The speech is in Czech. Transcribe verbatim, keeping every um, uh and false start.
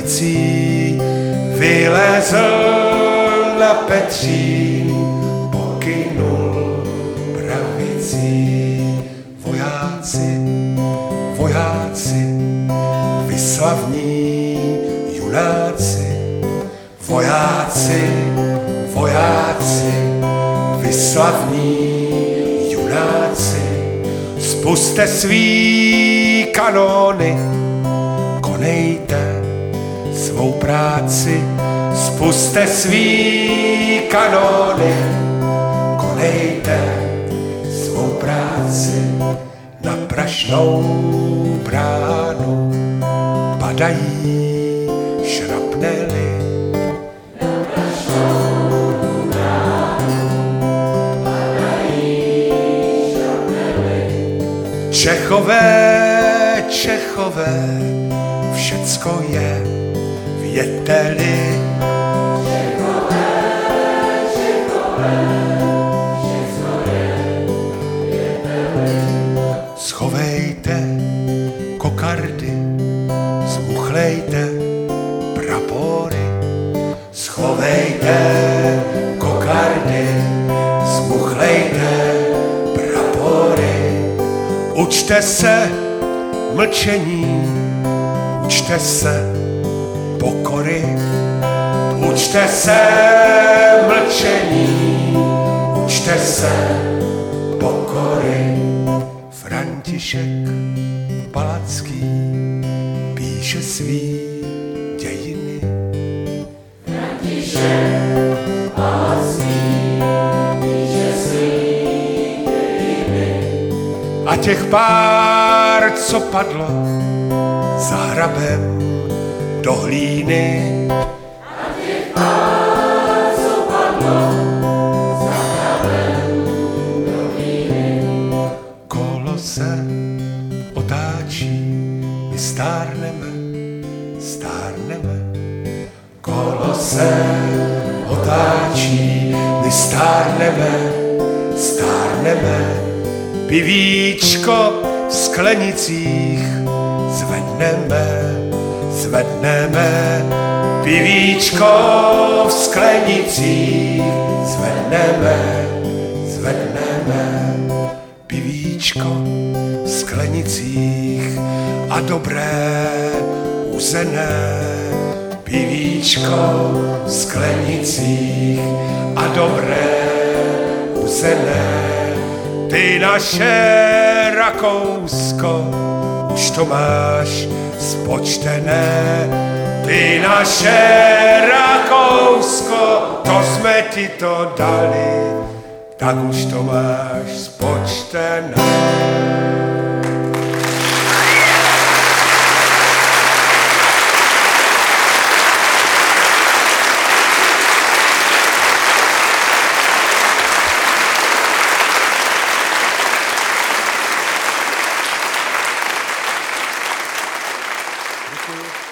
pravicí vylezl na Petřín, pokynul pravicí. Vojáci, vojáci, vyslavní junáci, vojáci, vojáci, vyslavní junáci, spuste svý kanóny, konejte svou práci, spuste svý kanóny, konejte svou práci. Na prašnou bránu padají šrapnely. Na prašnou bránu padají šrapnely. Čechové, Čechové, všecko je v jeteli. Čechové, Čechové, všecko je v jeteli. Schovejte kokardy, zmuchlejte prapory. Schovejte kokardy, zmuchlejte prapory. Učte se mlčení, učte se pokory. Učte se mlčení, učte se pokory. František Palacký píše svý dějiny. František Palacký píše svý dějiny. A těch pár, co padlo za hrabem do hlíny. A těch pár, co padlo za hrabem do hlíny. Kolo se otáčí, my stárneme, stárneme. Kolo se otáčí, my stárneme, stárneme. Pivíčko v sklenicích zvedneme, zvedneme. Pivíčko v sklenicích zvedneme, zvedneme. Pivíčko v sklenicích a dobré uzené. Pivíčko v sklenicích a dobré uzené. Ty naše Rakousko, už to máš spočtené. Ty naše Rakousko, to jsme ti to dali, tak už to máš spočtené. Děkuji.